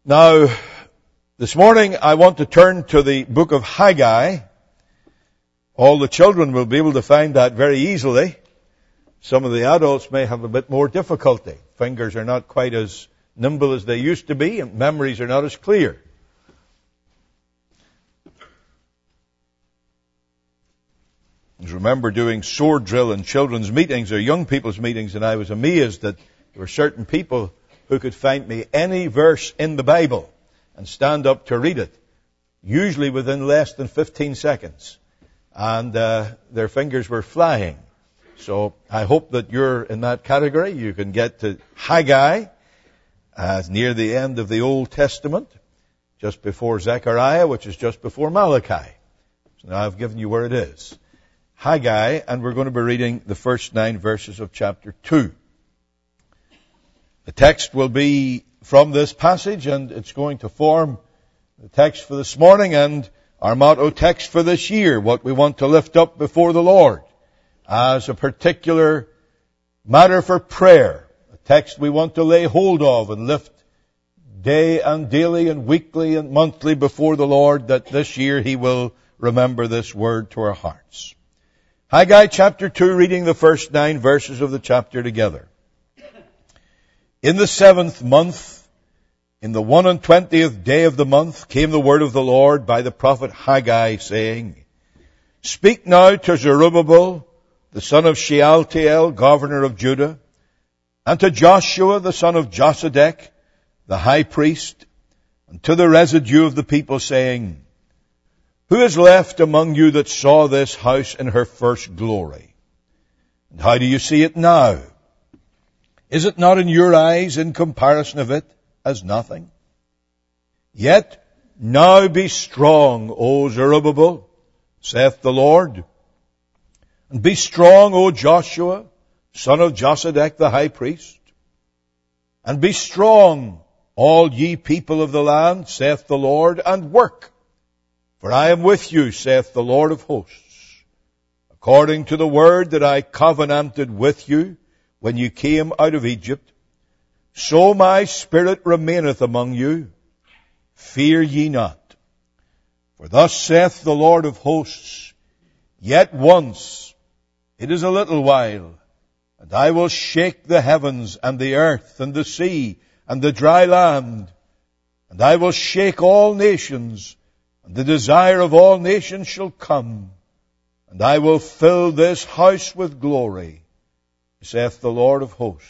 Now, this morning I want to turn to the book of Haggai. All the children will be able to find that very easily. Some of the adults may have a bit more difficulty. Fingers are not quite as nimble as they used to be, and memories are not as clear. I remember doing sword drill in children's meetings or young people's meetings, and I was amazed that there were certain people who could find me any verse in the Bible and stand up to read it, usually within less than 15 seconds. And their fingers were flying. So I hope that you're in that category. You can get to Haggai, near the end of the Old Testament, just before Zechariah, which is just before Malachi. So now I've given you where it is. Haggai, and we're going to be reading the first 9 verses of chapter 2. The text will be from this passage, and it's going to form the text for this morning and our motto text for this year, what we want to lift up before the Lord as a particular matter for prayer, a text we want to lay hold of and lift day and daily and weekly and monthly before the Lord, that this year He will remember this word to our hearts. Haggai chapter 2, reading the first 9 verses of the chapter together. In the 7th month, in the 21st day of the month, came the word of the Lord by the prophet Haggai, saying, Speak now to Zerubbabel, the son of Shealtiel, governor of Judah, and to Joshua, the son of Josedech, the high priest, and to the residue of the people, saying, Who is left among you that saw this house in her first glory? And how do you see it now? Is it not in your eyes, in comparison of it, as nothing? Yet now be strong, O Zerubbabel, saith the Lord. And be strong, O Joshua, son of Josedech the high priest. And be strong, all ye people of the land, saith the Lord, and work. For I am with you, saith the Lord of hosts, according to the word that I covenanted with you when you came out of Egypt. So my spirit remaineth among you. Fear ye not. For thus saith the Lord of hosts, Yet once, it is a little while, and I will shake the heavens and the earth and the sea and the dry land, and I will shake all nations, and the desire of all nations shall come, and I will fill this house with glory, saith the Lord of hosts.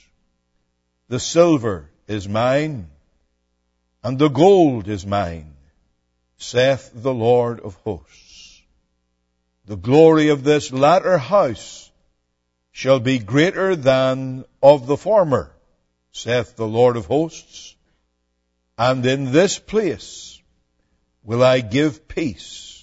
The silver is mine, and the gold is mine, saith the Lord of hosts. The glory of this latter house shall be greater than of the former, saith the Lord of hosts. And in this place will I give peace,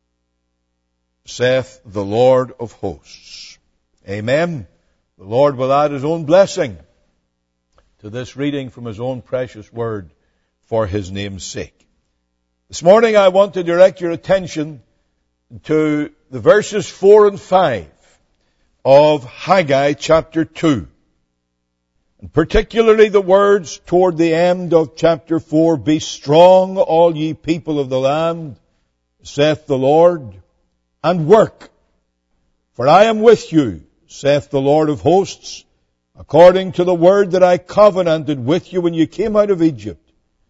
saith the Lord of hosts. Amen. The Lord will add His own blessing to this reading from His own precious word for His name's sake. This morning I want to direct your attention to the verses 4 and 5 of Haggai chapter 2. And particularly the words toward the end of chapter 4, Be strong, all ye people of the land, saith the Lord, and work. For I am with you, saith the Lord of hosts, according to the word that I covenanted with you when you came out of Egypt.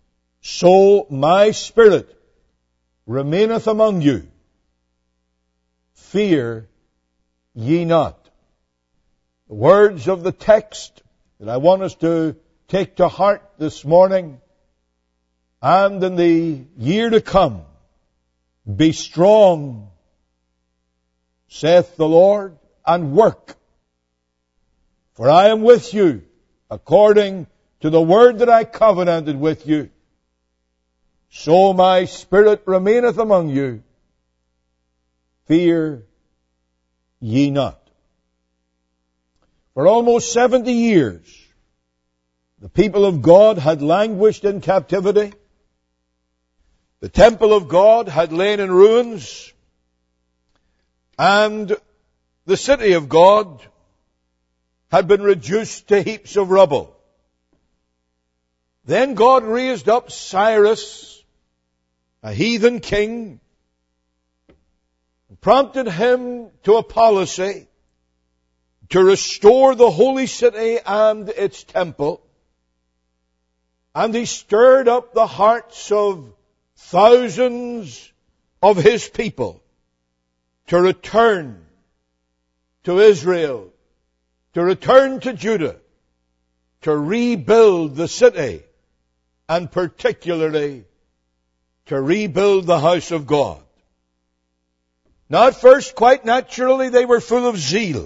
So my spirit remaineth among you. Fear ye not. The words of the text that I want us to take to heart this morning and in the year to come. Be strong, saith the Lord, and work. For I am with you, according to the word that I covenanted with you. So my spirit remaineth among you. Fear ye not. For almost 70 years, the people of God had languished in captivity. The temple of God had lain in ruins. And the city of God had been reduced to heaps of rubble. Then God raised up Cyrus, a heathen king, and prompted him to a policy to restore the holy city and its temple. And he stirred up the hearts of thousands of his people to return to Israel, to return to Judah, to rebuild the city, and particularly to rebuild the house of God. Now at first, quite naturally, they were full of zeal.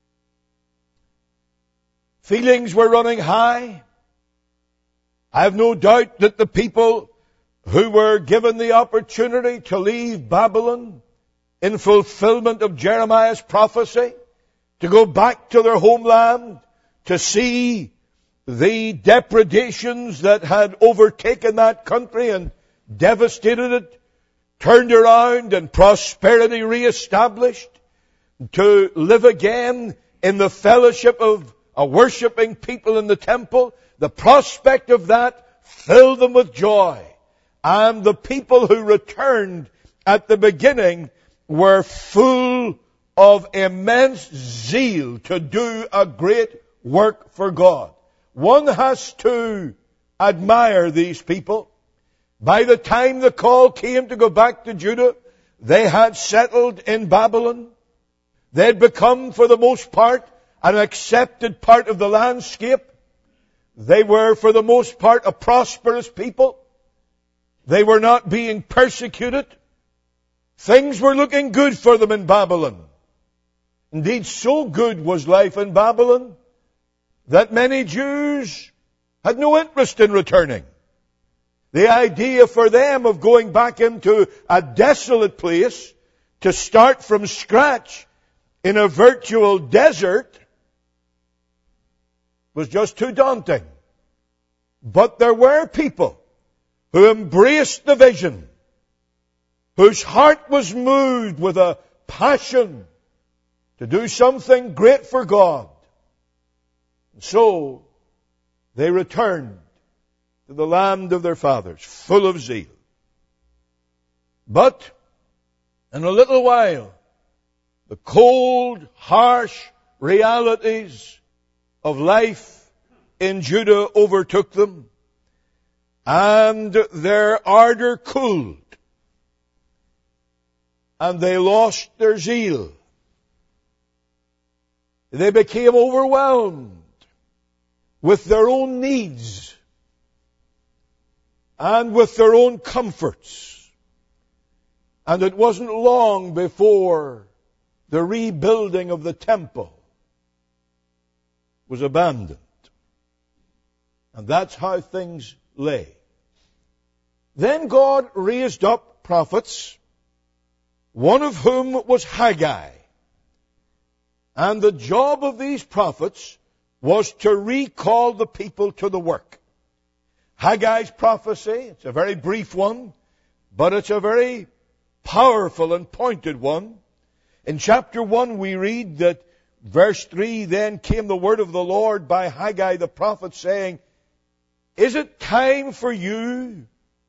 Feelings were running high. I have no doubt that the people who were given the opportunity to leave Babylon in fulfillment of Jeremiah's prophecy, to go back to their homeland, to see the depredations that had overtaken that country and devastated it, turned around and prosperity reestablished, to live again in the fellowship of a worshipping people in the temple. The prospect of that filled them with joy. And the people who returned at the beginning were full of immense zeal to do a great work for God. One has to admire these people. By the time the call came to go back to Judah, they had settled in Babylon. They had become, for the most part, an accepted part of the landscape. They were, for the most part, a prosperous people. They were not being persecuted. Things were looking good for them in Babylon. Indeed, so good was life in Babylon that many Jews had no interest in returning. The idea for them of going back into a desolate place to start from scratch in a virtual desert was just too daunting. But there were people who embraced the vision, whose heart was moved with a passion to do something great for God. And so they returned to the land of their fathers, full of zeal. But in a little while, the cold, harsh realities of life in Judah overtook them, and their ardor cooled, and they lost their zeal. They became overwhelmed with their own needs and with their own comforts. And it wasn't long before the rebuilding of the temple was abandoned. And that's how things lay. Then God raised up prophets, one of whom was Haggai. And the job of these prophets was to recall the people to the work. Haggai's prophecy, it's a very brief one, but it's a very powerful and pointed one. In chapter 1 we read that verse 3, then came the word of the Lord by Haggai the prophet saying, is it time for you,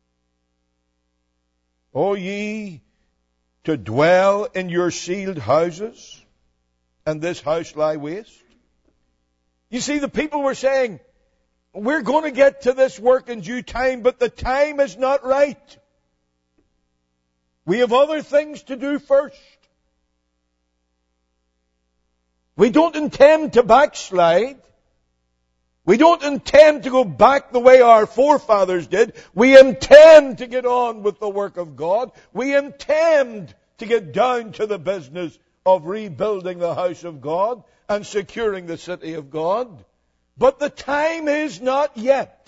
O ye, to dwell in your sealed houses, and this house lie waste? You see, the people were saying, we're going to get to this work in due time, but the time is not right. We have other things to do first. We don't intend to backslide. We don't intend to go back the way our forefathers did. We intend to get on with the work of God. We intend to get down to the business of rebuilding the house of God and securing the city of God. But the time is not yet.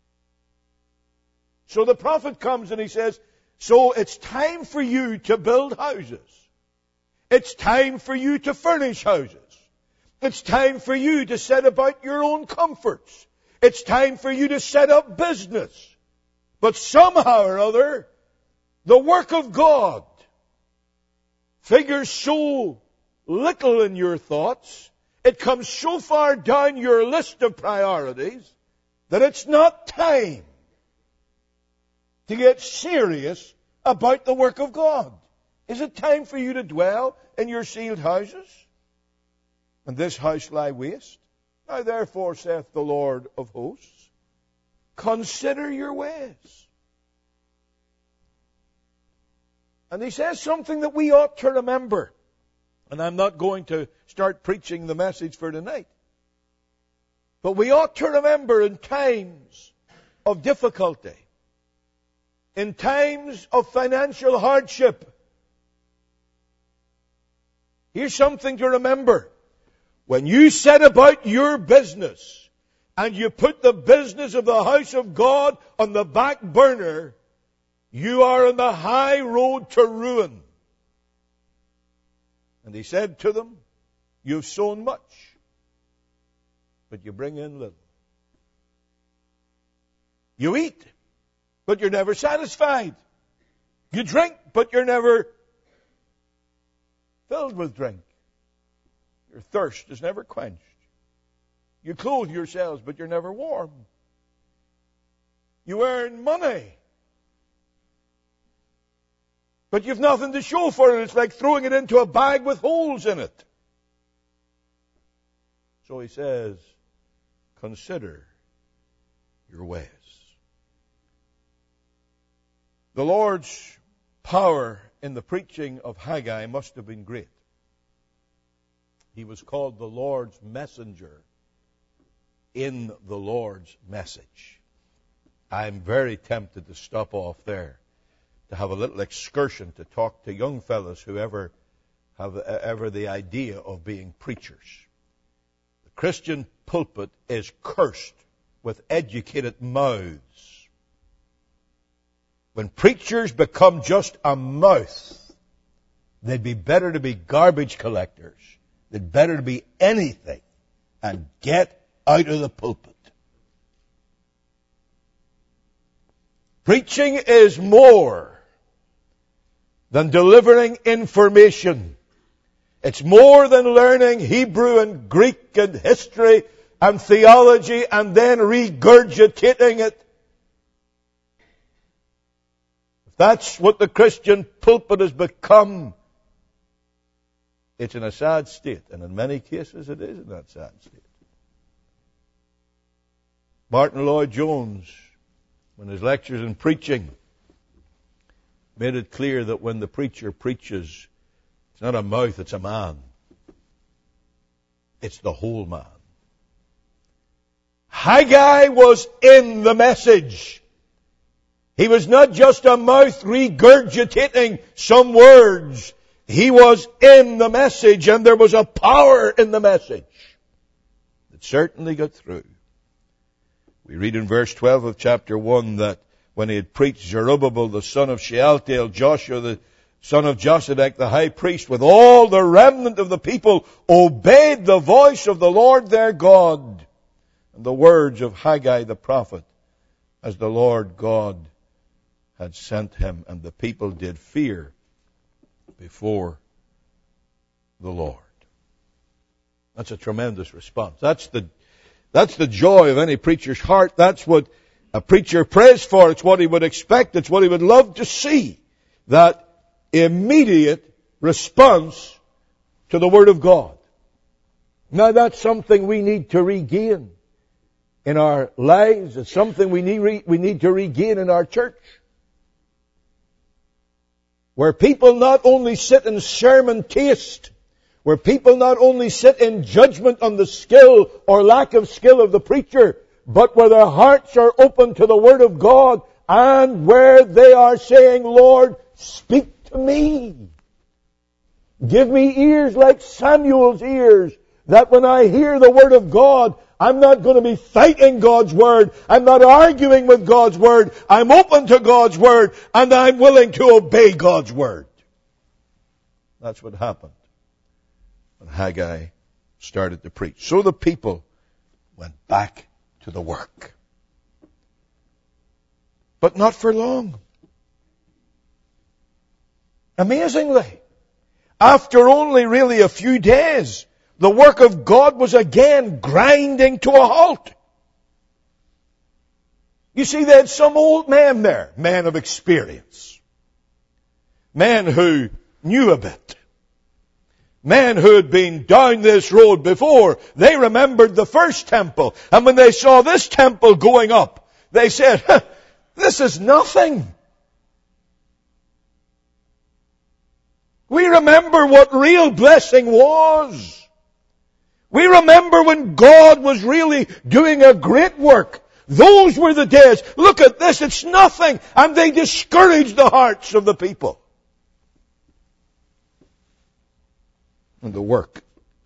So the prophet comes and he says, so it's time for you to build houses. It's time for you to furnish houses. It's time for you to set about your own comforts. It's time for you to set up business. But somehow or other, the work of God figures so little in your thoughts, it comes so far down your list of priorities, that it's not time to get serious about the work of God? Is it time for you to dwell in your sealed houses? And this house lie waste? Now therefore, saith the Lord of hosts, consider your ways. And he says something that we ought to remember. And I'm not going to start preaching the message for tonight. But we ought to remember in times of difficulty, in times of financial hardship, here's something to remember. When you set about your business and you put the business of the house of God on the back burner, you are on the high road to ruin. And he said to them, you've sown much, but you bring in little. You eat, but you're never satisfied. You drink, but you're never filled with drink. Your thirst is never quenched. You clothe yourselves, but you're never warm. You earn money, but you've nothing to show for it. It's like throwing it into a bag with holes in it. So he says, consider your ways. The Lord's power in the preaching of Haggai must have been great. He was called the Lord's messenger in the Lord's message. I'm very tempted to stop off there, to have a little excursion to talk to young fellows who ever have the idea of being preachers. The Christian pulpit is cursed with educated mouths. When preachers become just a mouth, they'd be better to be garbage collectors. They'd better to be anything and get out of the pulpit. Preaching is more than delivering information. It's more than learning Hebrew and Greek and history and theology and then regurgitating it. If that's what the Christian pulpit has become, it's in a sad state, and in many cases it is in that sad state. Martin Lloyd-Jones, in his lectures in preaching, made it clear that when the preacher preaches, it's not a mouth, it's a man. It's the whole man. Haggai was in the message. He was not just a mouth regurgitating some words. He was in the message, and there was a power in the message that certainly got through. We read in verse 12 of chapter 1 that when he had preached, Zerubbabel, the son of Shealtiel, Joshua, the son of Josedek, the high priest, with all the remnant of the people, obeyed the voice of the Lord their God and the words of Haggai the prophet, as the Lord God had sent him. And the people did fear before the Lord. That's a tremendous response. That's the joy of any preacher's heart. That's what a preacher prays for. It's what he would expect. It's what he would love to see. That immediate response to the Word of God. Now that's something we need to regain in our lives. It's something we need to regain in our church. Where people not only sit in sermon taste, where people not only sit in judgment on the skill or lack of skill of the preacher, but where their hearts are open to the Word of God, and where they are saying, Lord, speak to me. Give me ears like Samuel's ears, that when I hear the Word of God, I'm not going to be fighting God's Word. I'm not arguing with God's Word. I'm open to God's Word, and I'm willing to obey God's Word. That's what happened when Haggai started to preach. So the people went back to the work. But not for long. Amazingly, after only really a few days, the work of God was again grinding to a halt. You see, they had some old men there, men of experience, men who knew a bit, men who had been down this road before. They remembered the first temple, and when they saw this temple going up, they said, this is nothing. We remember what real blessing was. We remember when God was really doing a great work. Those were the days. Look at this, it's nothing. And they discouraged the hearts of the people. And the work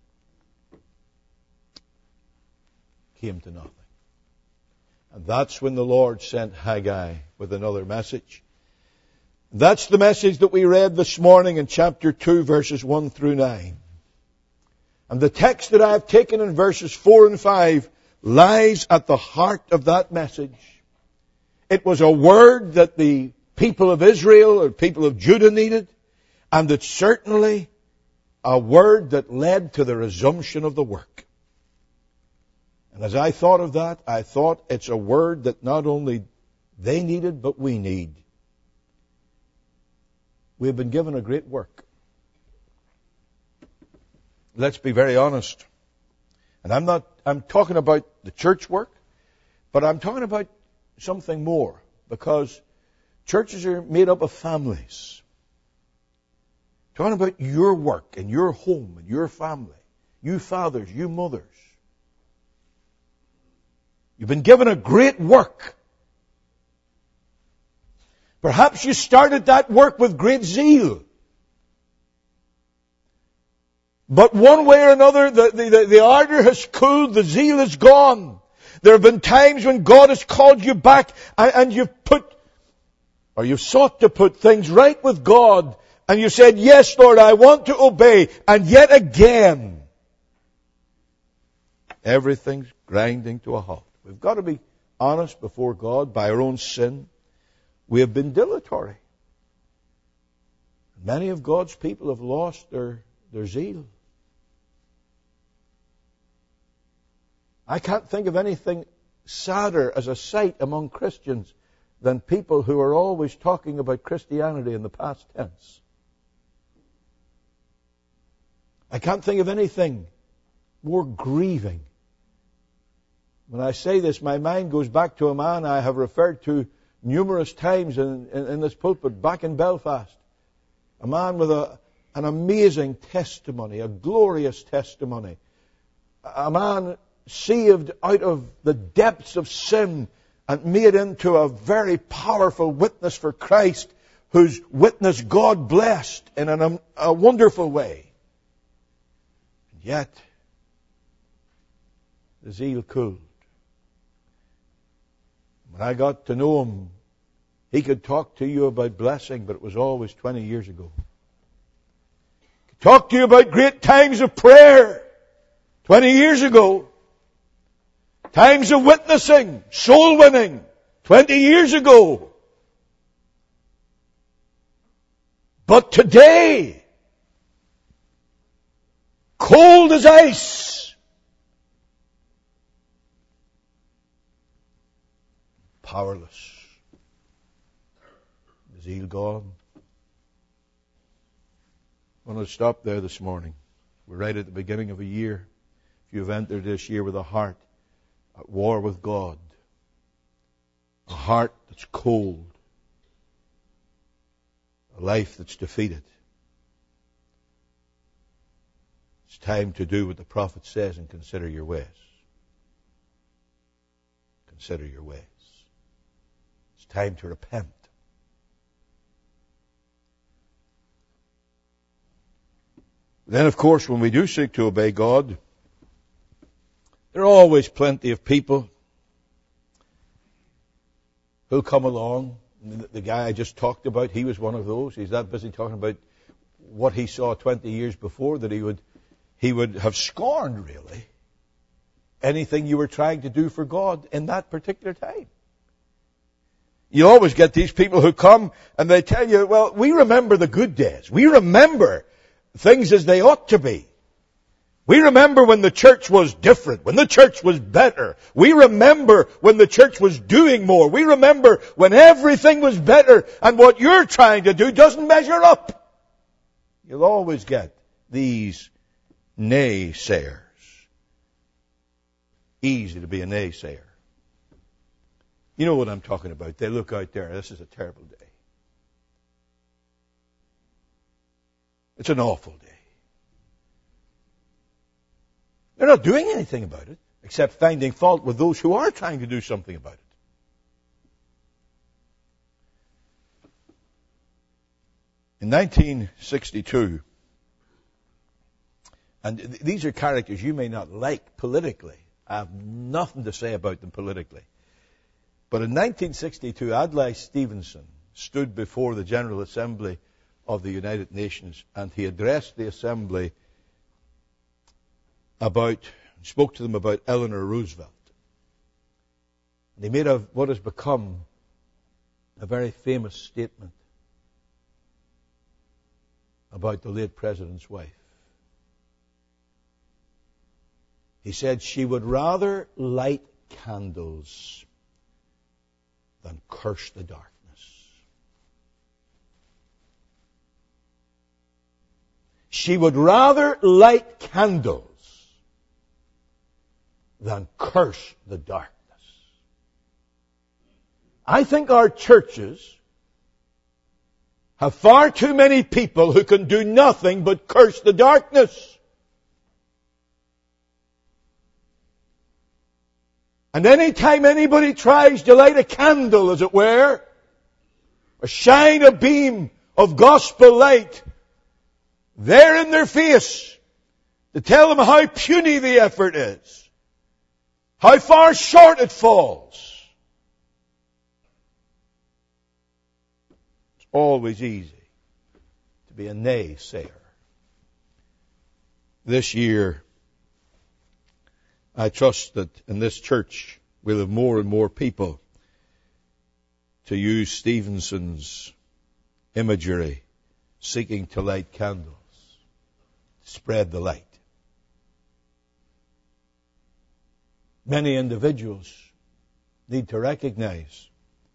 came to nothing. And that's when the Lord sent Haggai with another message. That's the message that we read this morning in chapter 2, verses 1 through 9. And the text that I have taken in verses 4 and 5 lies at the heart of that message. It was a word that the people of Israel or people of Judah needed, and it's certainly a word that led to the resumption of the work. And as I thought of that, I thought it's a word that not only they needed, but we need. We have been given a great work. Let's be very honest. And I'm talking about the church work, but I'm talking about something more, because churches are made up of families. Talking about your work and your home and your family, you fathers, you mothers. You've been given a great work. Perhaps you started that work with great zeal. But one way or another, the ardor has cooled, the zeal is gone. There have been times when God has called you back and you've sought to put things right with God, and you said, yes, Lord, I want to obey. And yet again, everything's grinding to a halt. We've got to be honest before God by our own sin. We have been dilatory. Many of God's people have lost their zeal. I can't think of anything sadder as a sight among Christians than people who are always talking about Christianity in the past tense. I can't think of anything more grieving. When I say this, my mind goes back to a man I have referred to numerous times in this pulpit back in Belfast. A man with an amazing testimony, a glorious testimony. A man saved out of the depths of sin and made into a very powerful witness for Christ, whose witness God blessed in a wonderful way. And yet, the zeal cooled. When I got to know him, he could talk to you about blessing, but it was always 20 years ago. He could talk to you about great times of prayer 20 years ago. Times of witnessing, soul winning 20 years ago. But today, cold as ice, powerless. Zeal gone. I want to stop there this morning. We're right at the beginning of a year. If you've entered this year with a heart at war with God, a heart that's cold, a life that's defeated, it's time to do what the prophet says and consider your ways. Consider your ways. It's time to repent. Then, of course, when we do seek to obey God, there are always plenty of people who'll come along. The guy I just talked about, he was one of those. He's that busy talking about what he saw 20 years before that he would have scorned, really, anything you were trying to do for God in that particular time. You always get these people who come and they tell you, well, we remember the good days. We remember things as they ought to be. We remember when the church was different, when the church was better. We remember when the church was doing more. We remember when everything was better, and what you're trying to do doesn't measure up. You'll always get these naysayers. Easy to be a naysayer. You know what I'm talking about. They look out there, this is a terrible day. It's an awful day. They're not doing anything about it, except finding fault with those who are trying to do something about it. In 1962, and these are characters you may not like politically. I have nothing to say about them politically. But in 1962, Adlai Stevenson stood before the General Assembly of the United Nations, and he addressed the Assembly spoke to them about Eleanor Roosevelt. And he made what has become a very famous statement about the late President's wife. He said she would rather light candles than curse the darkness. She would rather light candles than curse the darkness. I think our churches have far too many people who can do nothing but curse the darkness. And any time anybody tries to light a candle, as it were, or shine a beam of gospel light, they're in their face to tell them how puny the effort is. How far short it falls. It's always easy to be a naysayer. This year, I trust that in this church we'll have more and more people to use Stevenson's imagery, seeking to light candles, spread the light. Many individuals need to recognize,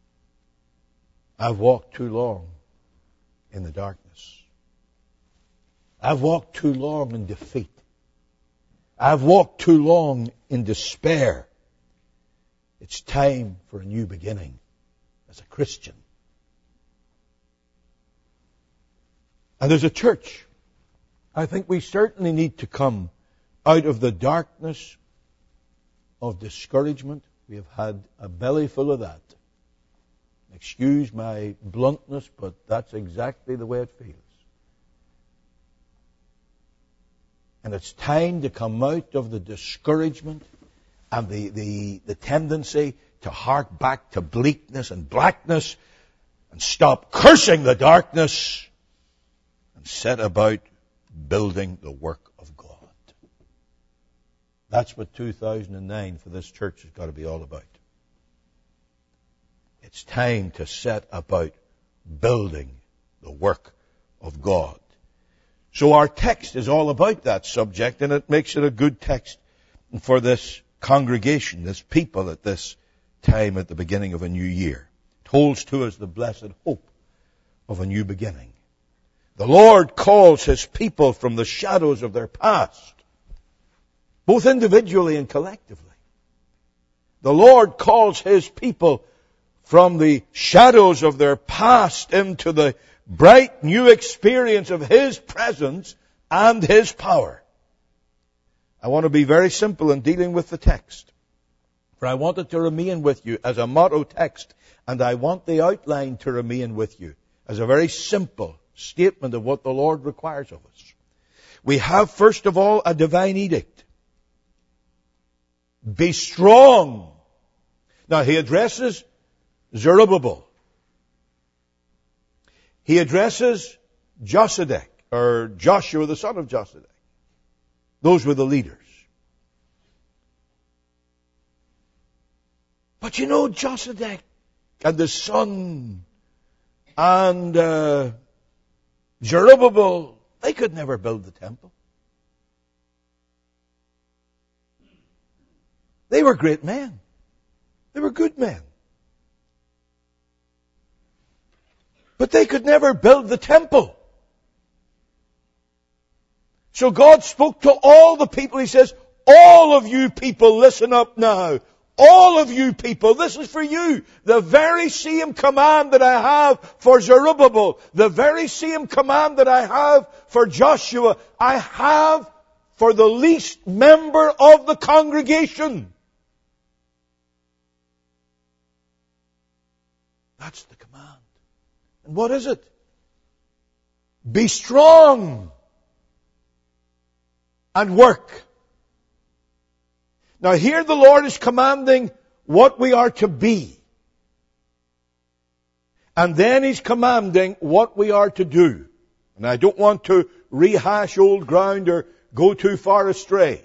I've walked too long in the darkness. I've walked too long in defeat. I've walked too long in despair. It's time for a new beginning as a Christian. And as a church, I think we certainly need to come out of the darkness of discouragement. We have had a belly full of that. Excuse my bluntness, but that's exactly the way it feels. And it's time to come out of the discouragement and the tendency to hark back to bleakness and blackness and stop cursing the darkness and set about building the work of God. That's what 2009 for this church has got to be all about. It's time to set about building the work of God. So our text is all about that subject, and it makes it a good text for this congregation, this people at this time at the beginning of a new year. It holds to us the blessed hope of a new beginning. The Lord calls His people from the shadows of their past, both individually and collectively. The Lord calls His people from the shadows of their past into the bright new experience of His presence and His power. I want to be very simple in dealing with the text, for I want it to remain with you as a motto text, and I want the outline to remain with you as a very simple statement of what the Lord requires of us. We have, first of all, a divine edict. Be strong. Now, He addresses Zerubbabel. He addresses Josedek, or Joshua, the son of Josedek. Those were the leaders. But you know, Josedek and his son and Zerubbabel, they could never build the temple. They were great men. They were good men. But they could never build the temple. So God spoke to all the people. He says, all of you people, listen up now. All of you people, this is for you. The very same command that I have for Zerubbabel, the very same command that I have for Joshua, I have for the least member of the congregation. That's the command. And what is it? Be strong and work. Now here the Lord is commanding what we are to be. And then He's commanding what we are to do. And I don't want to rehash old ground or go too far astray.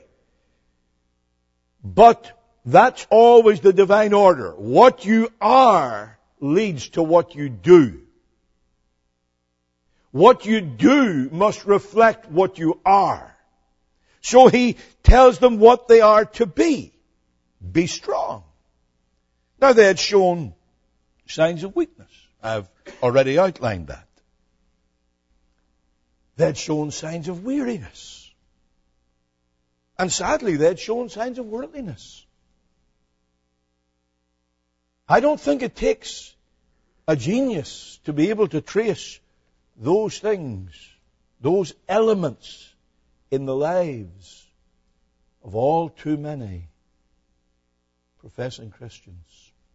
But that's always the divine order. What you are leads to what you do. What you do must reflect what you are. So He tells them what they are to be. Be strong. Now they had shown signs of weakness. I've already outlined that. They had shown signs of weariness. And sadly, they had shown signs of worldliness. I don't think it takes a genius to be able to trace those things, those elements in the lives of all too many professing Christians.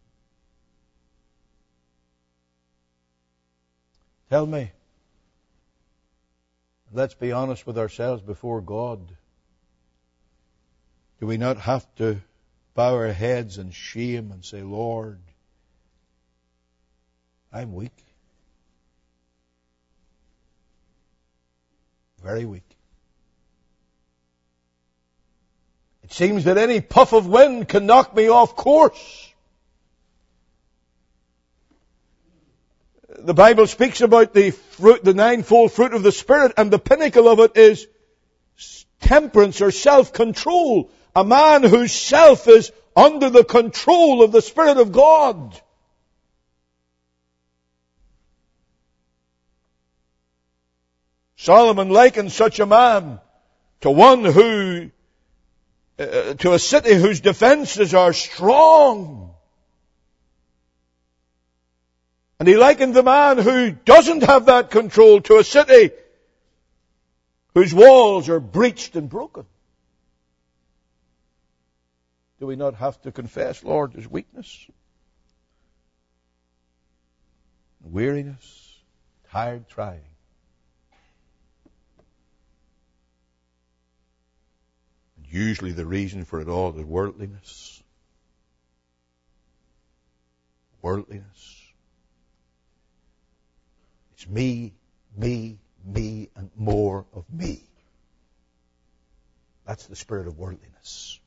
Tell me, let's be honest with ourselves before God. Do we not have to bow our heads in shame and say, Lord, I'm weak. Very weak. It seems that any puff of wind can knock me off course. The Bible speaks about the fruit, the ninefold fruit of the Spirit, and the pinnacle of it is temperance or self-control. A man whose self is under the control of the Spirit of God. Solomon likened such a man to one who, to a city whose defenses are strong. And he likened the man who doesn't have that control to a city whose walls are breached and broken. Do we not have to confess, Lord, there's weakness, weariness, tired trying? And usually the reason for it all is worldliness. Worldliness. It's me, me, me, and more of me. That's the spirit of worldliness.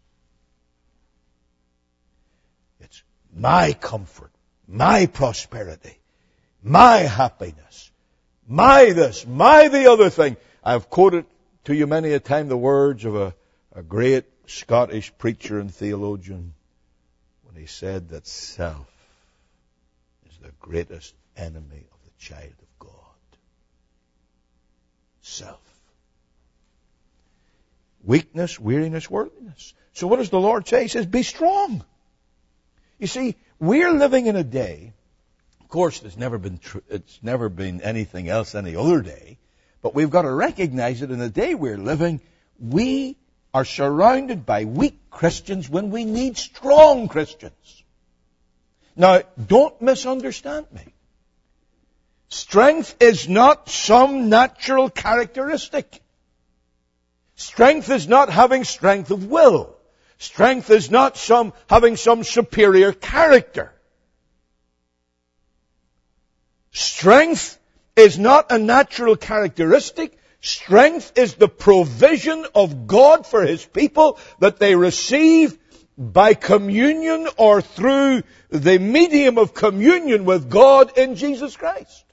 It's my comfort, my prosperity, my happiness, my this, my the other thing. I've quoted to you many a time the words of a great Scottish preacher and theologian when he said that self is the greatest enemy of the child of God. Self. Weakness, weariness, worldliness. So what does the Lord say? He says, be strong. You see, we're living in a day, of course it's never been anything else any other day, but we've got to recognize that in the day we're living, we are surrounded by weak Christians when we need strong Christians. Now, don't misunderstand me. Strength is not some natural characteristic. Strength is not having strength of will. Strength is not having some superior character. Strength is not a natural characteristic. Strength is the provision of God for His people that they receive by communion or through the medium of communion with God in Jesus Christ.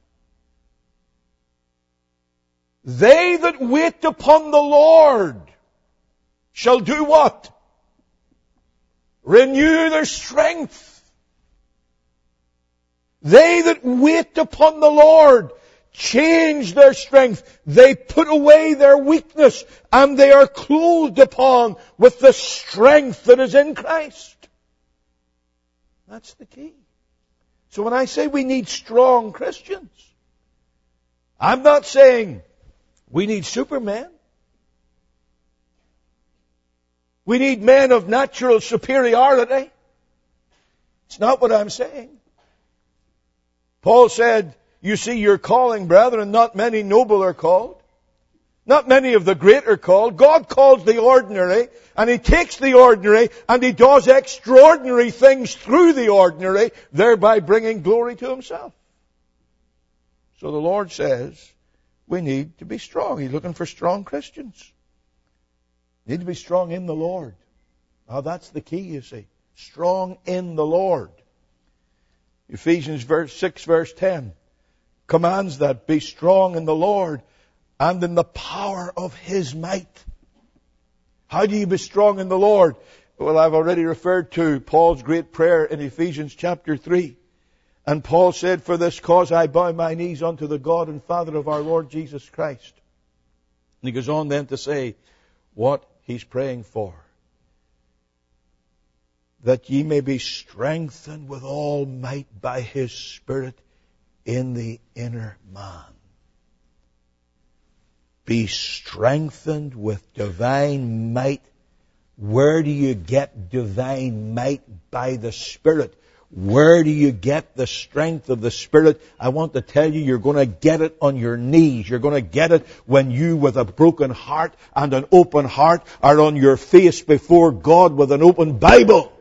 They that wait upon the Lord shall do what? renew their strength. They that wait upon the Lord change their strength. They put away their weakness, and they are clothed upon with the strength that is in Christ. That's the key. So when I say we need strong Christians, I'm not saying we need supermen. We need men of natural superiority. It's not what I'm saying. Paul said, you see your calling, brethren, not many noble are called. Not many of the great are called. God calls the ordinary, and He takes the ordinary, and He does extraordinary things through the ordinary, thereby bringing glory to Himself. So the Lord says, we need to be strong. He's looking for strong Christians. We need to be strong in the Lord. Now that's the key, you see. Strong in the Lord. Ephesians 6 verse 10 commands that, be strong in the Lord and in the power of His might. How do you be strong in the Lord? Well, I've already referred to Paul's great prayer in Ephesians chapter 3. And Paul said, for this cause I bow my knees unto the God and Father of our Lord Jesus Christ. And he goes on then to say what he's praying for. That ye may be strengthened with all might by His Spirit in the inner man. Be strengthened with divine might. Where do you get divine might? By the Spirit. Where do you get the strength of the Spirit? I want to tell you, you're going to get it on your knees. You're going to get it when you, with a broken heart and an open heart, are on your face before God with an open Bible.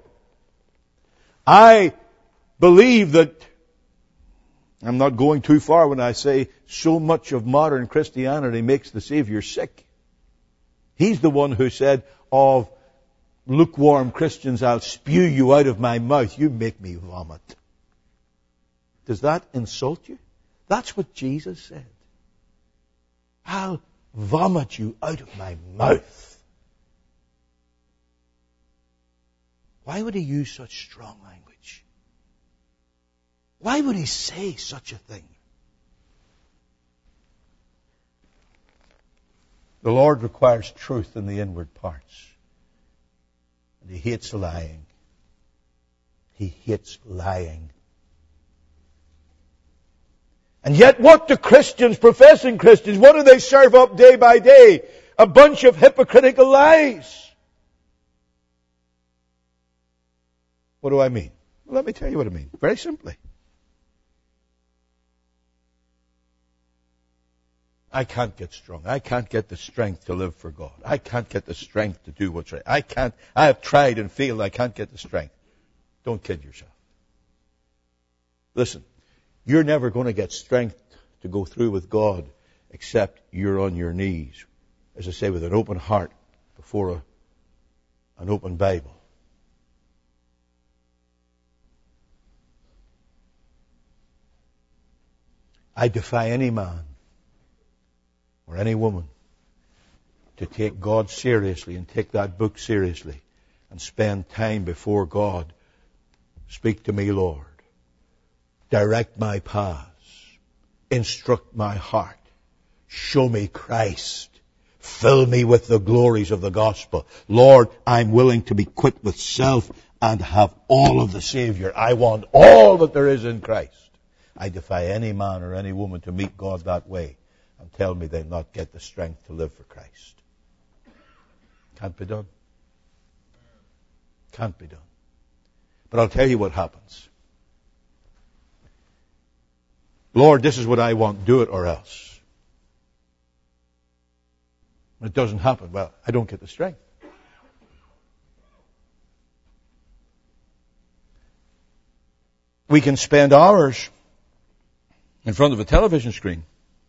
I believe that, I'm not going too far when I say so much of modern Christianity makes the Savior sick. He's the one who said, of lukewarm Christians, I'll spew you out of my mouth. You make me vomit. Does that insult you? That's what Jesus said. I'll vomit you out of my mouth. Why would He use such strong language? Why would He say such a thing? The Lord requires truth in the inward parts. And He hates lying. He hates lying. And yet what do Christians, professing Christians, what do they serve up day by day? A bunch of hypocritical lies. What do I mean? Well, let me tell you what I mean. Very simply. I can't get strong. I can't get the strength to live for God. I can't get the strength to do what's right. I have tried and failed. I can't get the strength. Don't kid yourself. Listen, you're never going to get strength to go through with God except you're on your knees, as I say, with an open heart before an open Bible. I defy any man or any woman to take God seriously and take that book seriously and spend time before God. Speak to me, Lord. Direct my paths. Instruct my heart. Show me Christ. Fill me with the glories of the gospel. Lord, I'm willing to be quit with self and have all of the Savior. I want all that there is in Christ. I defy any man or any woman to meet God that way and tell me they'll not get the strength to live for Christ. Can't be done. Can't be done. But I'll tell you what happens. Lord, this is what I want. Do it or else. When it doesn't happen, well, I don't get the strength. We can spend hours in front of a television screen.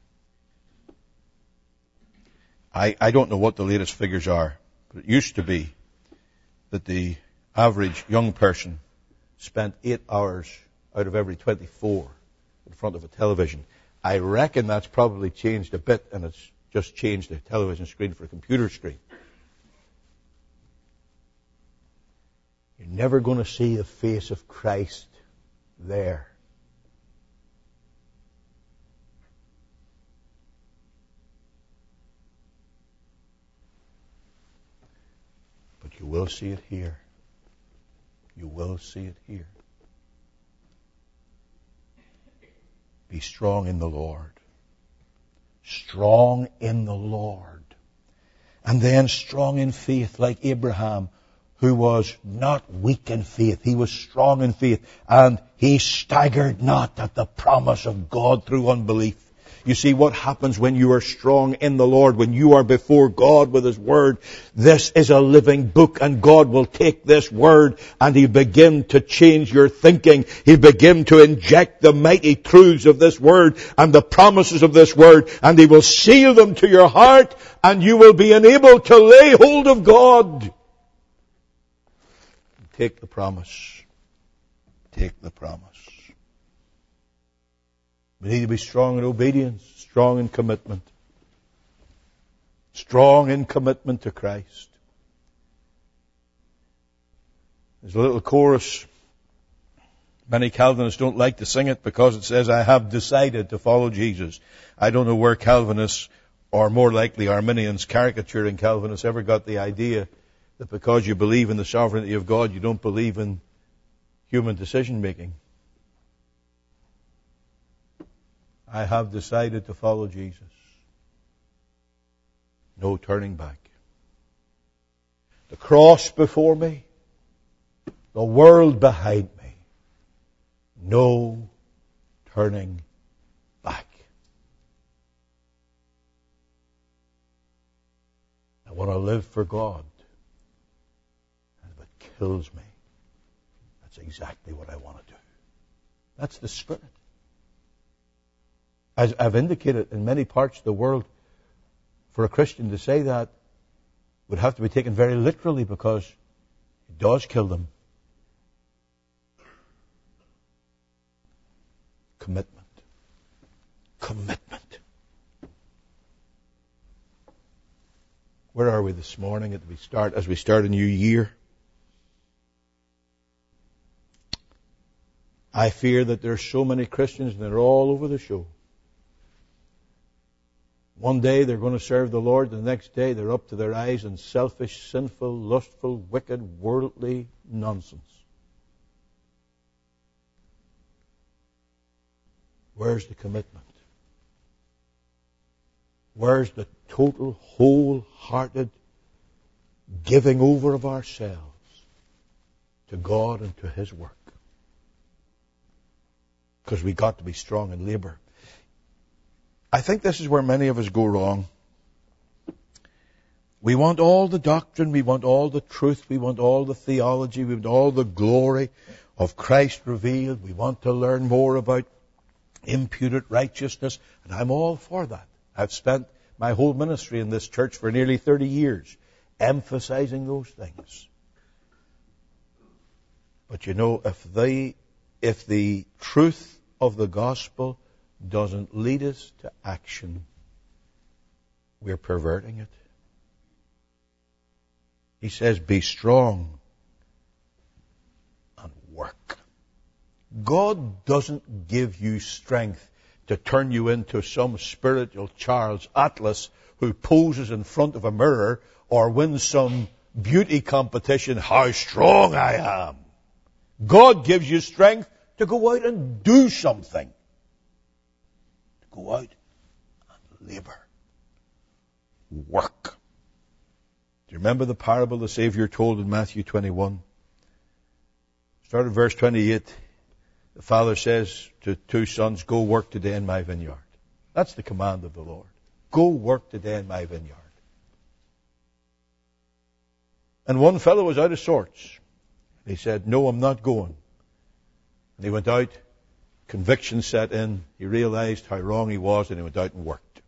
I don't know what the latest figures are, but it used to be that the average young person spent 8 hours out of every 24 in front of a television. I reckon that's probably changed a bit, and it's just changed the television screen for a computer screen. You're never going to see the face of Christ there. But you will see it here. You will see it here. Be strong in the Lord. Strong in the Lord. And then strong in faith, like Abraham, who was not weak in faith. He was strong in faith. And he staggered not at the promise of God through unbelief. You see what happens when you are strong in the Lord, when you are before God with His Word. This is a living book, and God will take this Word and He'll begin to change your thinking. He'll begin to inject the mighty truths of this Word and the promises of this Word, and He will seal them to your heart, and you will be enabled to lay hold of God. Take the promise. Take the promise. We need to be strong in obedience, strong in commitment. Strong in commitment to Christ. There's a little chorus. Many Calvinists don't like to sing it because it says, I have decided to follow Jesus. I don't know where Calvinists, or more likely Arminians caricaturing Calvinists, ever got the idea that because you believe in the sovereignty of God, you don't believe in human decision making. I have decided to follow Jesus. No turning back. The cross before me, the world behind me. No turning back. I want to live for God. And if it kills me, that's exactly what I want to do. That's the Spirit. As I've indicated, in many parts of the world, for a Christian to say that would have to be taken very literally, because it does kill them. Commitment. Commitment. Where are we this morning as we start a new year? I fear that there are so many Christians, and they're all over the show. One day they're going to serve the Lord, the next day they're up to their eyes in selfish, sinful, lustful, wicked, worldly nonsense. Where's the commitment? Where's the total, wholehearted giving over of ourselves to God and to His work? Because we've got to be strong in labor. I think this is where many of us go wrong. We want all the doctrine, we want all the truth, we want all the theology, we want all the glory of Christ revealed. We want to learn more about imputed righteousness, and I'm all for that. I've spent my whole ministry in this church for nearly 30 years emphasizing those things. But you know, if the truth of the gospel doesn't lead us to action, we're perverting it. He says, be strong and work. God doesn't give you strength to turn you into some spiritual Charles Atlas who poses in front of a mirror or wins some beauty competition, how strong I am. God gives you strength to go out and do something. Go out and labor. Work. Do you remember the parable the Savior told in Matthew 21? Start at verse 28. The father says to two sons, go work today in my vineyard. That's the command of the Lord. Go work today in my vineyard. And one fellow was out of sorts. He said, no, I'm not going. And he went out. Conviction set in. He realized how wrong he was, and he went out and worked.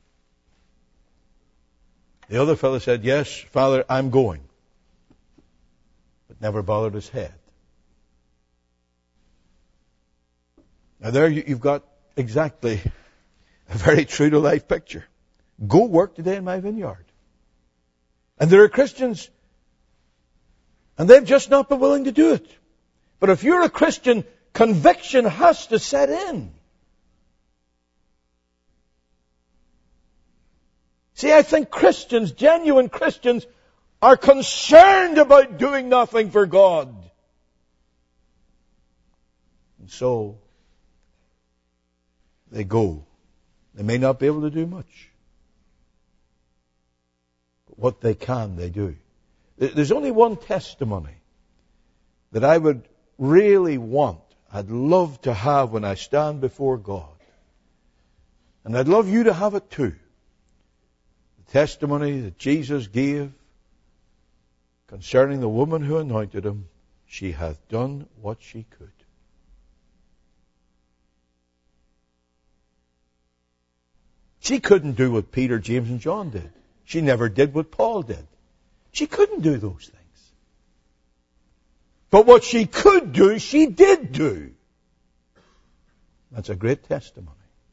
The other fellow said, yes, Father, I'm going. But never bothered his head. Now there you've got exactly a very true to life picture. Go work today in my vineyard. And there are Christians, And they've just not been willing to do it. But if you're a Christian, conviction has to set in. See, I think Christians, genuine Christians, are concerned about doing nothing for God. And so, they go. They may not be able to do much. But what they can, they do. There's only one testimony that I would really want, I'd love to have when I stand before God. And I'd love you to have it too. The testimony that Jesus gave concerning the woman who anointed him. She hath done what she could. She couldn't do what Peter, James, and John did. She never did what Paul did. She couldn't do those things. But what she could do, she did do. That's a great testimony.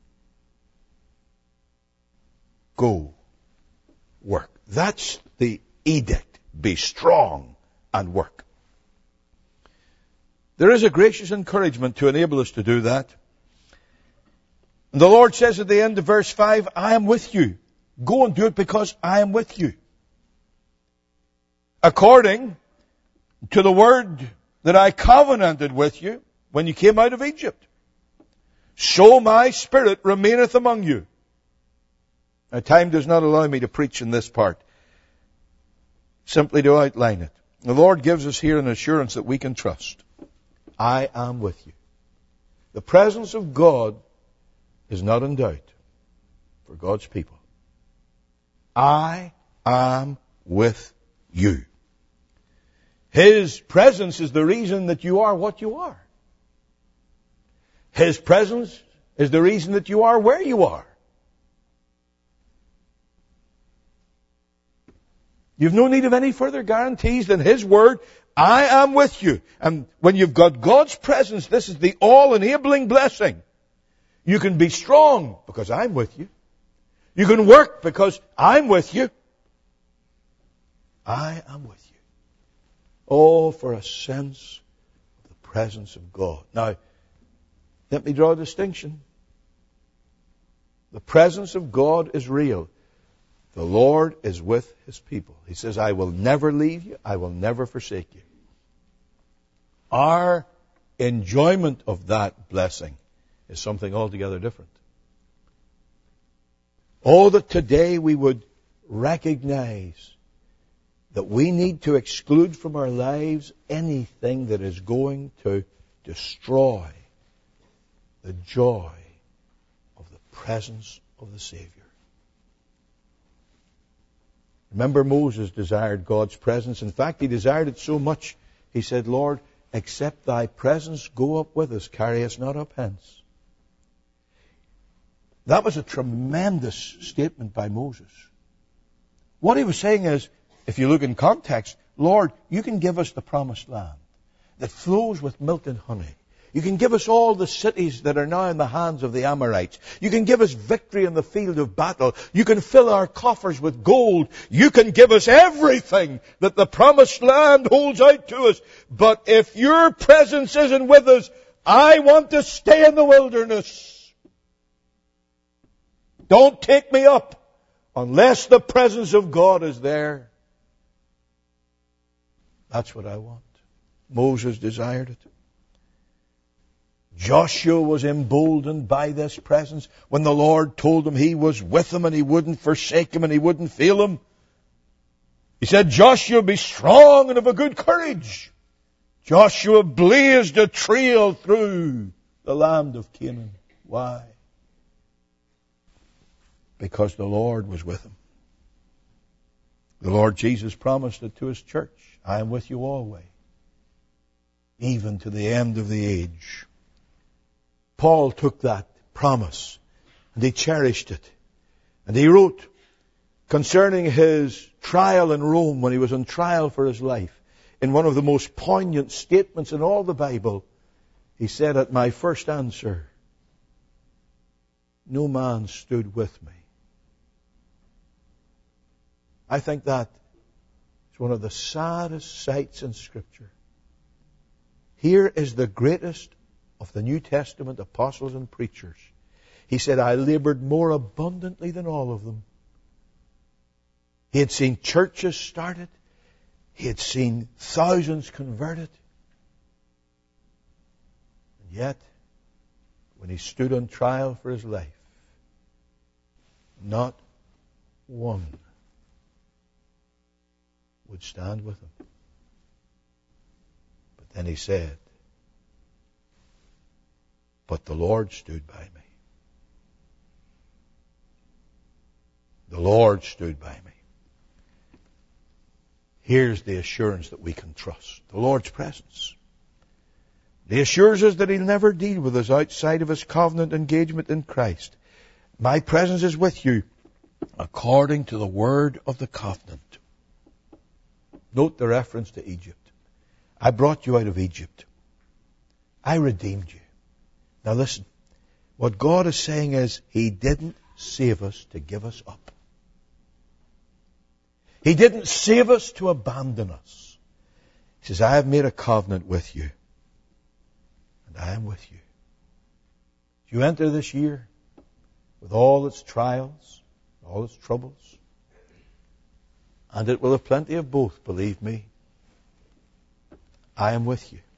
Go. Work. That's the edict. Be strong and work. There is a gracious encouragement to enable us to do that. And the Lord says at the end of verse 5, I am with you. Go and do it because I am with you. According to the word that I covenanted with you when you came out of Egypt. So my Spirit remaineth among you. Now, time does not allow me to preach in this part. Simply to outline it. The Lord gives us here an assurance that we can trust. I am with you. The presence of God is not in doubt for God's people. I am with you. His presence is the reason that you are what you are. His presence is the reason that you are where you are. You've no need of any further guarantees than His word, I am with you. And when you've got God's presence, this is the all-enabling blessing. You can be strong because I'm with you. You can work because I'm with you. I am with you. Oh, for a sense of the presence of God. Now, let me draw a distinction. The presence of God is real. The Lord is with His people. He says, I will never leave you. I will never forsake you. Our enjoyment of that blessing is something altogether different. Oh, that today we would recognize that we need to exclude from our lives anything that is going to destroy the joy of the presence of the Savior. Remember, Moses desired God's presence. In fact, he desired it so much, he said, Lord, except thy presence go up with us, carry us not up hence. That was a tremendous statement by Moses. What he was saying is, if you look in context, Lord, you can give us the promised land that flows with milk and honey. You can give us all the cities that are now in the hands of the Amorites. You can give us victory in the field of battle. You can fill our coffers with gold. You can give us everything that the promised land holds out to us. But if your presence isn't with us, I want to stay in the wilderness. Don't take me up unless the presence of God is there. That's what I want. Moses desired it. Joshua was emboldened by this presence when the Lord told him He was with him and He wouldn't forsake him and He wouldn't fail him. He said, Joshua, be strong and of a good courage. Joshua blazed a trail through the land of Canaan. Why? Because the Lord was with him. The Lord Jesus promised it to His church. I am with you always, even to the end of the age. Paul took that promise and he cherished it. And he wrote concerning his trial in Rome when he was on trial for his life, in one of the most poignant statements in all the Bible, he said, at my first answer, no man stood with me. I think that It's one of the saddest sights in Scripture. Here is the greatest of the New Testament apostles and preachers. He said, I labored more abundantly than all of them. He had seen churches started. He had seen thousands converted. And yet, when he stood on trial for his life, not one would stand with him. But then he said, but the Lord stood by me. The Lord stood by me. Here's the assurance that we can trust. The Lord's presence. He assures us that He'll never deal with us outside of His covenant engagement in Christ. My presence is with you according to the word of the covenant. Note the reference to Egypt. I brought you out of Egypt. I redeemed you. Now listen, what God is saying is He didn't save us to give us up. He didn't save us to abandon us. He says, I have made a covenant with you, and I am with you. You enter this year with all its trials, all its troubles, and it will have plenty of both, believe me. I am with you.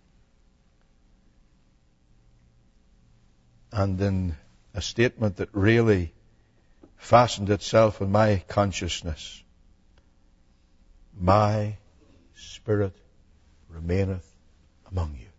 And in a statement that really fastened itself in my consciousness, my spirit remaineth among you.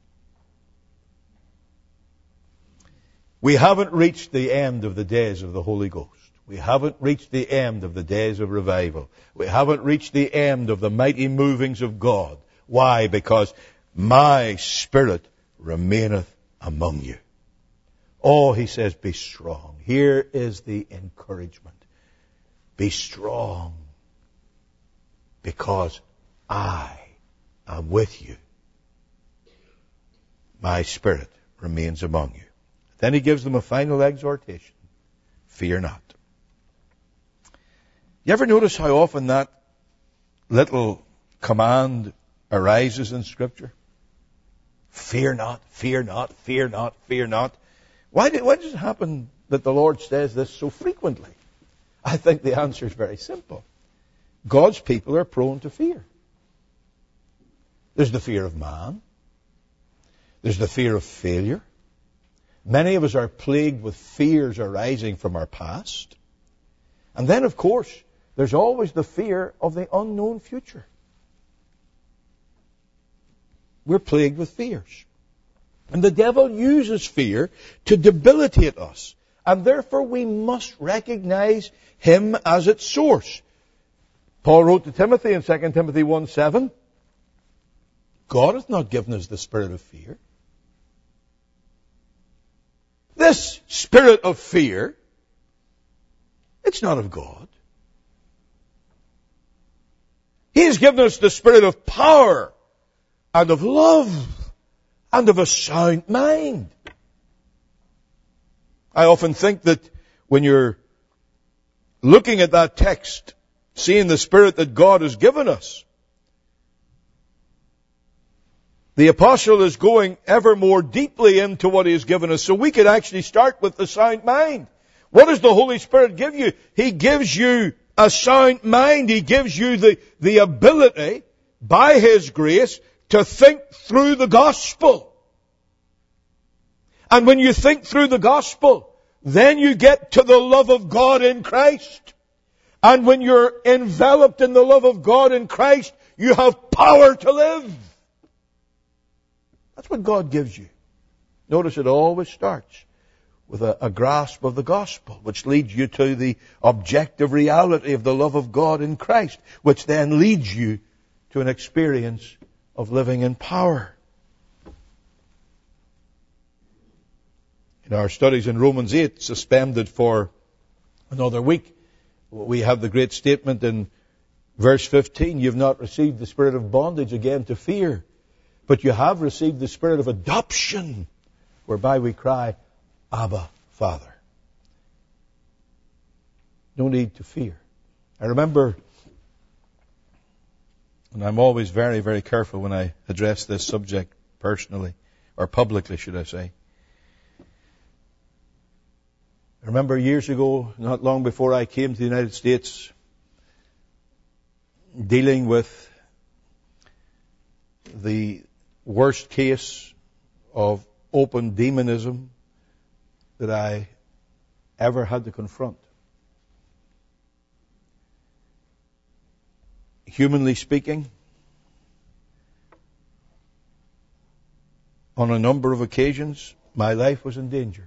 We haven't reached the end of the days of the Holy Ghost. We haven't reached the end of the days of revival. We haven't reached the end of the mighty movings of God. Why? Because my spirit remaineth among you. Oh, he says, be strong. Here is the encouragement. Be strong, because I am with you. My spirit remains among you. Then he gives them a final exhortation. Fear not. You ever notice how often that little command arises in Scripture? Fear not, fear not, fear not, fear not. Why does it happen that the Lord says this so frequently? I think the answer is very simple. God's people are prone to fear. There's the fear of man. There's the fear of failure. Many of us are plagued with fears arising from our past. And then, of course, there's always the fear of the unknown future. We're plagued with fears. And the devil uses fear to debilitate us. And therefore we must recognize him as its source. Paul wrote to Timothy in 2 Timothy 1:7, God hath not given us the spirit of fear. This spirit of fear, it's not of God. He has given us the spirit of power and of love and of a sound mind. I often think that when you're looking at that text, seeing the spirit that God has given us, the apostle is going ever more deeply into what he has given us. So we could actually start with the sound mind. What does the Holy Spirit give you? He gives you a sound mind. He gives you the ability, by His grace, to think through the gospel. And when you think through the gospel, then you get to the love of God in Christ. And when you're enveloped in the love of God in Christ, you have power to live. That's what God gives you. Notice it always starts with a grasp of the gospel, which leads you to the objective reality of the love of God in Christ, which then leads you to an experience of living in power. In our studies in Romans 8, suspended for another week, we have the great statement in verse 15, you've not received the spirit of bondage again to fear, but you have received the spirit of adoption, whereby we cry, Abba, Father. No need to fear. I remember And I'm always very, very careful when I address this subject personally, or publicly, should I say. I remember years ago, not long before I came to the United States, dealing with the worst case of open demonism that I ever had to confront. Humanly speaking, on a number of occasions, my life was in danger.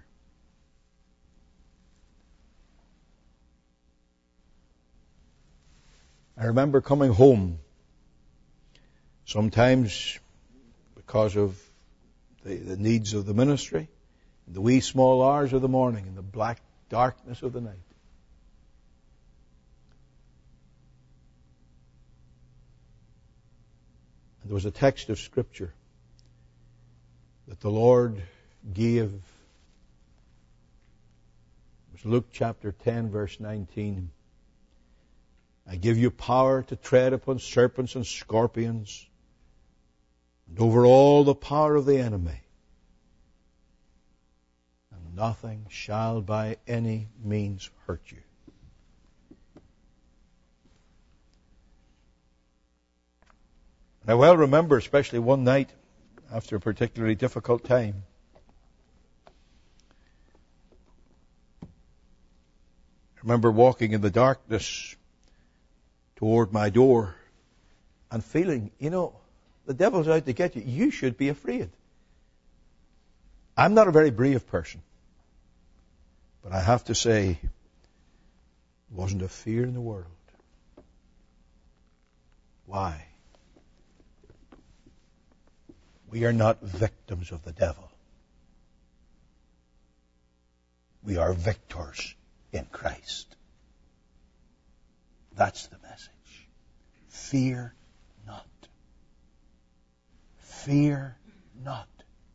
I remember coming home, sometimes because of the needs of the ministry, in the wee small hours of the morning, in the black darkness of the night. And there was a text of Scripture that the Lord gave. It was Luke chapter 10, verse 19. I give you power to tread upon serpents and scorpions, and over all the power of the enemy, and nothing shall by any means hurt you. And I well remember, especially one night, after a particularly difficult time, I remember walking in the darkness toward my door and feeling, the devil's out to get you. You should be afraid. I'm not a very brave person, but I have to say, there wasn't a fear in the world. Why? We are not victims of the devil. We are victors in Christ. That's the message. Fear not. Fear not.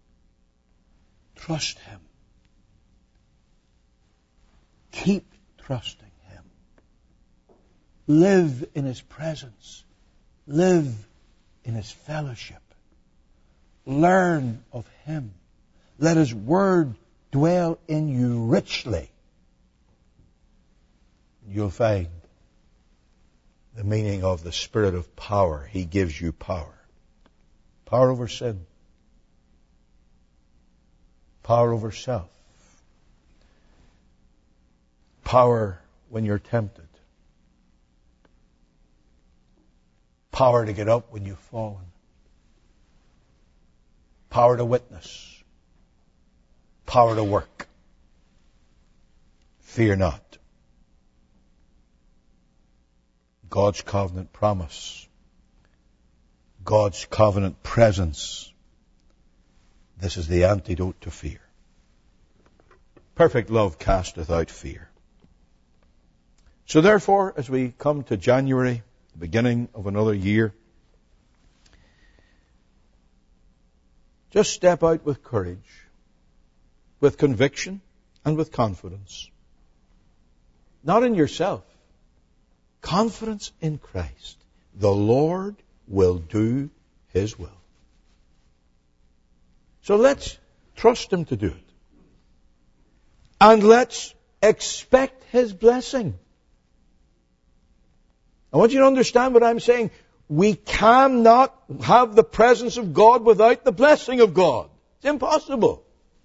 Trust Him. Keep trusting Him. Live in His presence. Live in His fellowship. Learn of Him. Let His Word dwell in you richly. You'll find the meaning of the Spirit of power. He gives you power. Power over sin. Power over self. Power when you're tempted. Power to get up when you've fallen. Power to witness. Power to work. Fear not. God's covenant promise. God's covenant presence. This is the antidote to fear. Perfect love casteth out fear. So therefore, as we come to January, the beginning of another year, just step out with courage, with conviction, and with confidence. Not in yourself. Confidence in Christ. The Lord will do His will. So let's trust Him to do it. And let's expect His blessing. I want you to understand what I'm saying. We cannot have the presence of God without the blessing of God. It's impossible.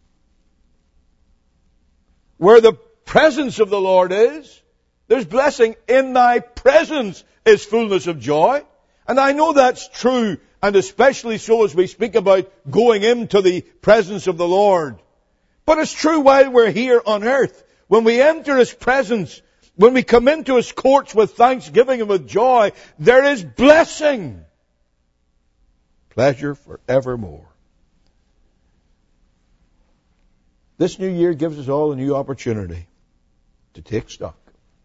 Where the presence of the Lord is, there's blessing. In Thy presence is fullness of joy. And I know that's true, and especially so as we speak about going into the presence of the Lord. But it's true while we're here on earth. When we enter His presence, when we come into His courts with thanksgiving and with joy, there is blessing. Pleasure forevermore. This new year gives us all a new opportunity to take stock.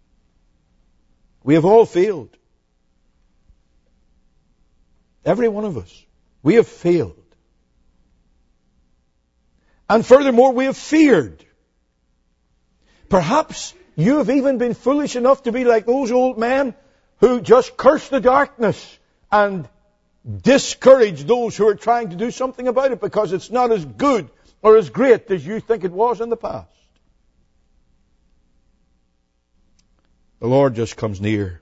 We have all failed. Every one of us. We have failed. And furthermore, we have feared. Perhaps you have even been foolish enough to be like those old men who just cursed the darkness and discourage those who are trying to do something about it because it's not as good or as great as you think it was in the past. The Lord just comes near.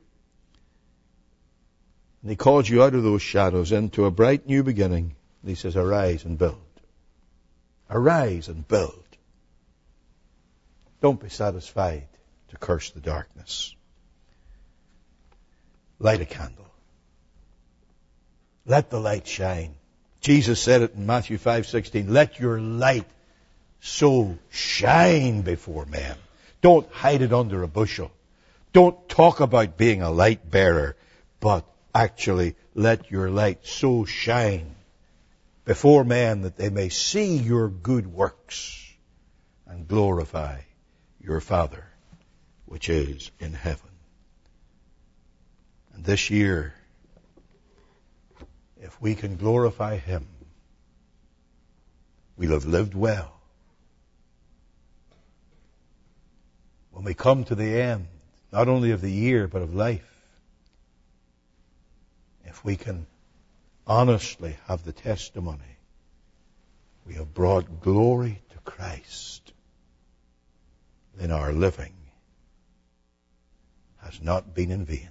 And He calls you out of those shadows into a bright new beginning. And He says, arise and build. Arise and build. Don't be satisfied to curse the darkness. Light a candle. Let the light shine. Jesus said it in Matthew 5:16. Let your light so shine before men. Don't hide it under a bushel. Don't talk about being a light bearer, but actually let your light so shine before men that they may see your good works and glorify your Father which is in heaven. And this year, if we can glorify Him, we'll have lived well. When we come to the end, not only of the year, but of life, if we can honestly have the testimony, we have brought glory to Christ, then our living has not been in vain.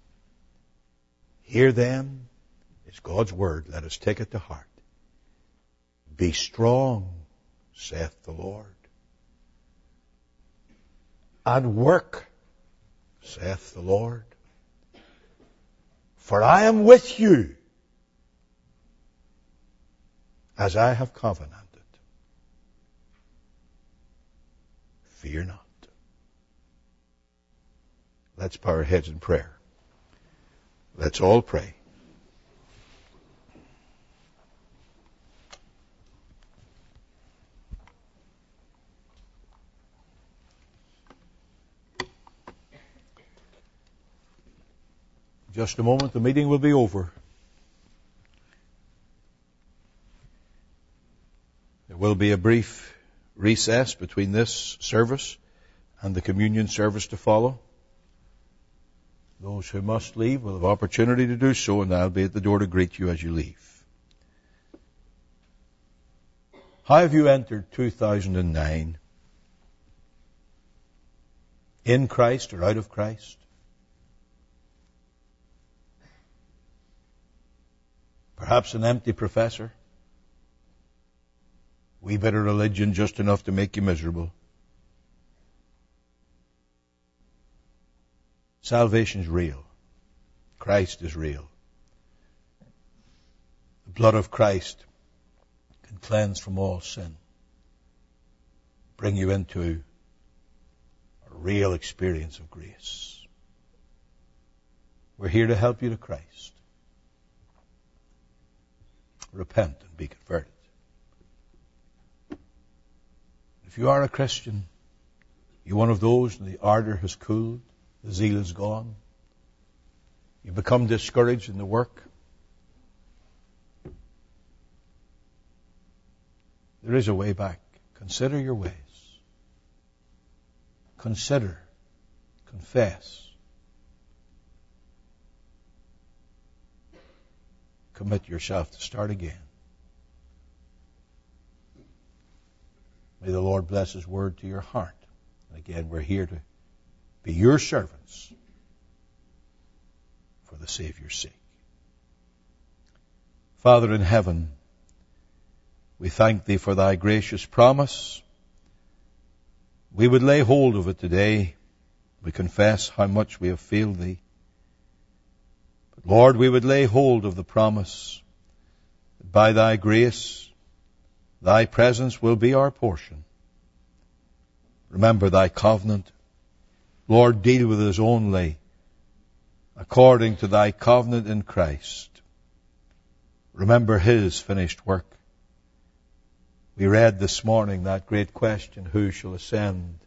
Here then is God's word. Let us take it to heart. Be strong, saith the Lord, and work, saith the Lord, for I am with you, as I have covenanted. Fear not. Let's bow our heads in prayer. Let's all pray. Just a moment, the meeting will be over. There will be a brief recess between this service and the communion service to follow. Those who must leave will have opportunity to do so, and I'll be at the door to greet you as you leave. How have you entered 2009? In Christ or out of Christ? Perhaps an empty professor? Wee bit of religion just enough to make you miserable? Salvation's real. Christ is real. The blood of Christ can cleanse from all sin. Bring you into a real experience of grace. We're here to help you to Christ. Repent and be converted. If you are a Christian, you're one of those and the ardor has cooled, the zeal is gone, you become discouraged in the work, there is a way back. Consider your ways. Consider, confess, commit yourself to start again. May the Lord bless His word to your heart. And again, we're here to be your servants for the Savior's sake. Father in heaven, we thank Thee for Thy gracious promise. We would lay hold of it today. We confess how much we have failed Thee. But Lord, we would lay hold of the promise that by Thy grace, Thy presence will be our portion. Remember Thy covenant. Lord, deal with us only according to Thy covenant in Christ. Remember His finished work. We read this morning that great question, who shall ascend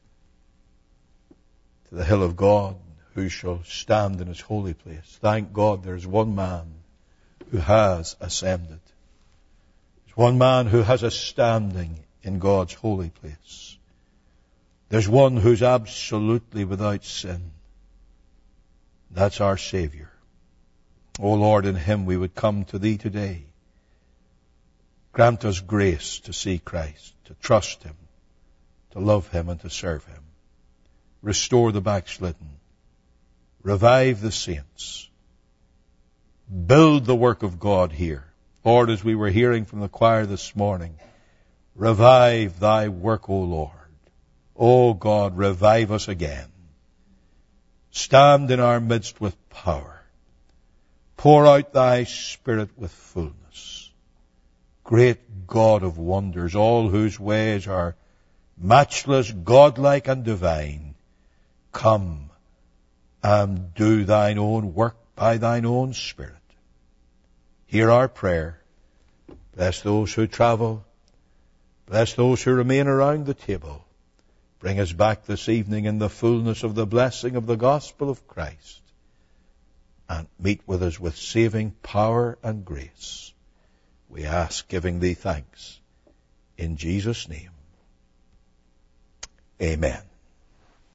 to the hill of God? Who shall stand in His holy place? Thank God there's one man who has ascended. There's one man who has a standing in God's holy place. There's one who's absolutely without sin. That's our Savior. O Lord, in him we would come to thee today. Grant us grace to see Christ, to trust him, to love him and to serve him. Restore the backslidden. Revive the saints. Build the work of God here. Lord, as we were hearing from the choir this morning, revive thy work, O Lord. O God, revive us again. Stand in our midst with power. Pour out thy Spirit with fullness. Great God of wonders, all whose ways are matchless, godlike, and divine, come and do thine own work by thine own Spirit. Hear our prayer. Bless those who travel. Bless those who remain around the table. Bring us back this evening in the fullness of the blessing of the gospel of Christ, and meet with us with saving power and grace. We ask, giving thee thanks, in Jesus' name. Amen.